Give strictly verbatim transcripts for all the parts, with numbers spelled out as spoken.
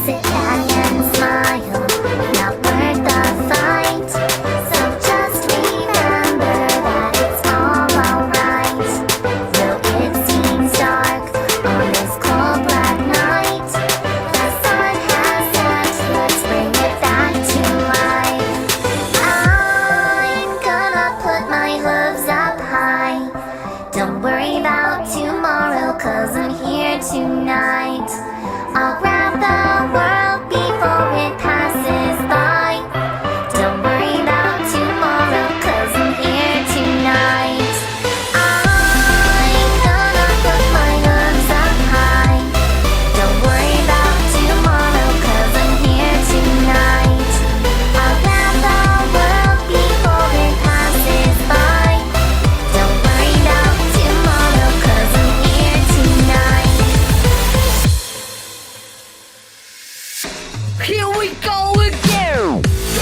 Sit back and smile, not worth the fight. So just remember that it's all alright. Though it seems dark on this cold black night, the sun has set, let's bring it back to life. I'm gonna put my hooves up high. Don't worry about tomorrow, cause I'm here tonight. I'll grab the world before it passes by. Don't worry about tomorrow, cause I'm here tonight. I'm gonna put my hooves up high. Don't worry about tomorrow, cause I'm here tonight. I'll grab the world before it passes by. Don't worry about tomorrow, cause I'm here tonight. Here we go again.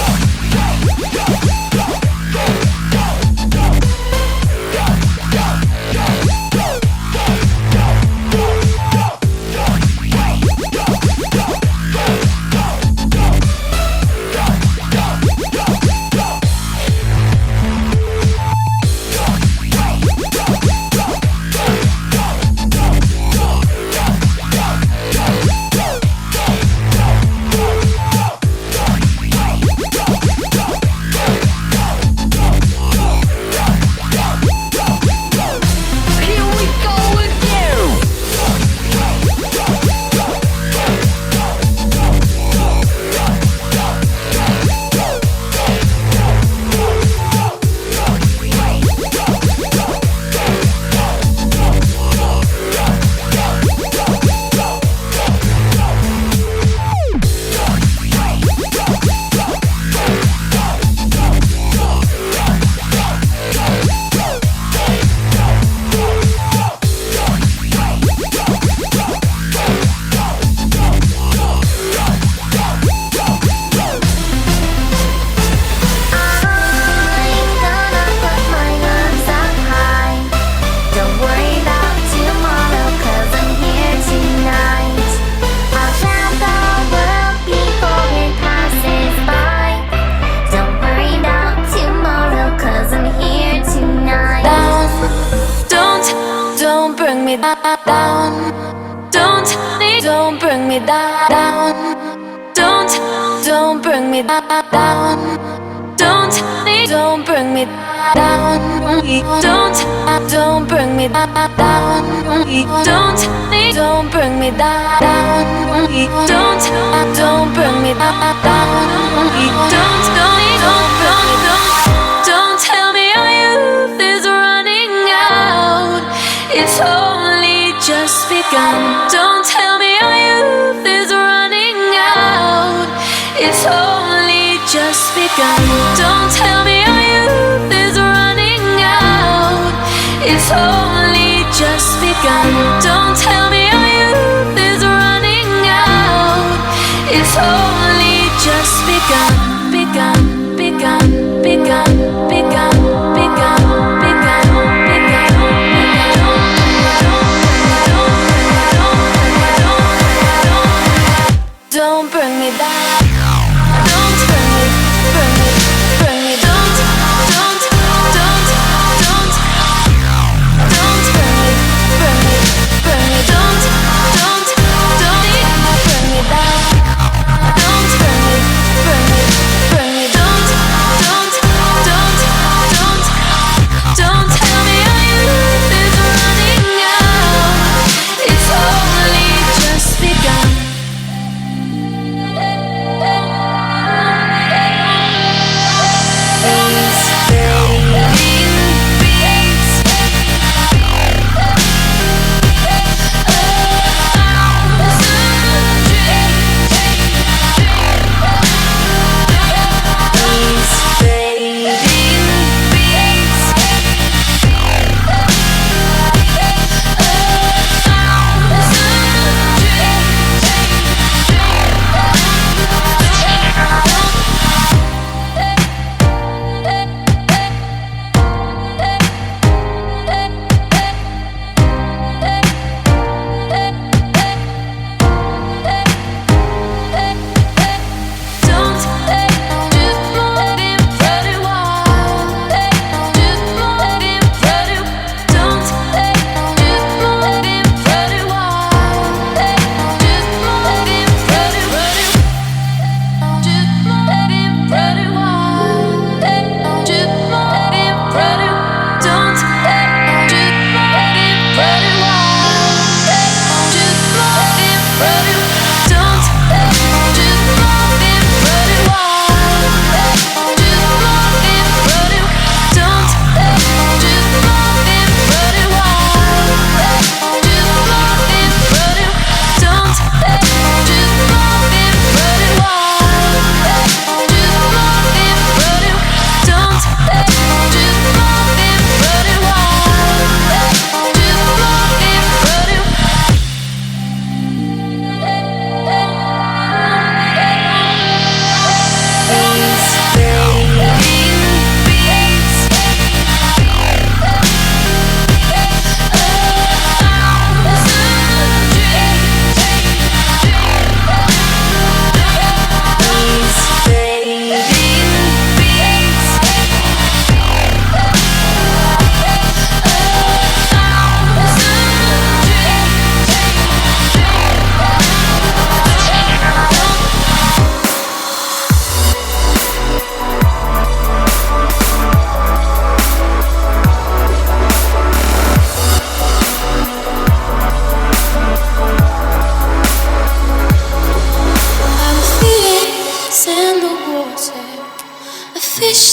Here we go again. I'm gonna put my hooves up high. Don't worry about tomorrow, cause I'm here tonight. I'll grab the world before it passes by. Don't worry about tomorrow, cause I'm here tonight. Don't, don't bring me down. Don't, don't bring me down. Don't, don't bring me down. Don't, don't bring me down. Don't, don't bring me down. Don't, don't bring me down. Don't, don't bring me down. Don't, don't, don't bring me down. Don't tell me our youth is running out. It's only just begun. Don't tell me our youth is running out. It's only just begun. Don't tell me our youth is running out. It's only just begun. Don't tell me our youth is running out. It's only just begun. Begun, begun, begun, begun, begun, begun, begun, begun. Don't bring me down. Don't bring me, bring me, bring me. Don't, don't, don't, don't, don't bring me, bring me, bring me. Don't, don't, don't bring me down. Don't bring me, bring me,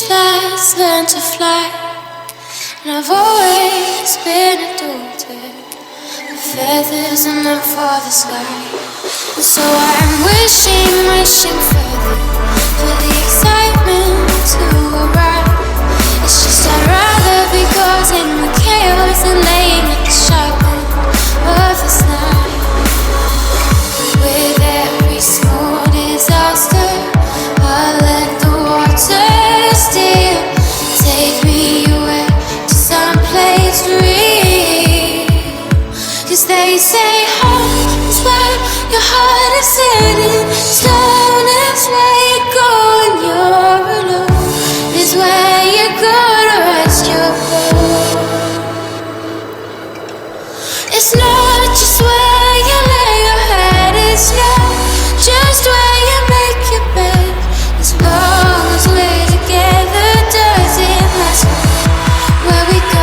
last learned to fly, and I've always been a daughter. The feathers are meant for the sky, and so I'm wishing, wishing for the, for the excitement to arrive. It's just I'd rather be caught in the chaos than laying at the sharp end of this night. With every small disaster, I'll let the water still take me away to someplace real. 'Cause they say home is where your heart is sitting, stone is where you go when you're alone, is where you go to rest your bones. It's not just where you lay your head, it's not just where you make your bed. As long as we're together, doesn't matter where we go.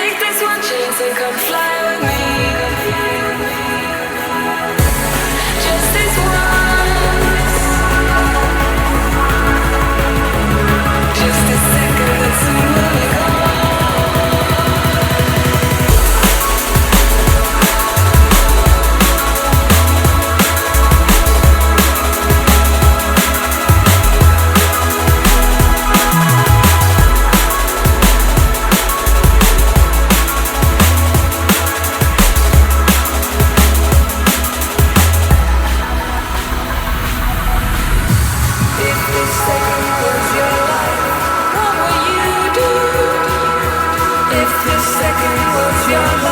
take this one chance and come fly with me. Just this once. Just a second, let's see where we go. Second was your life.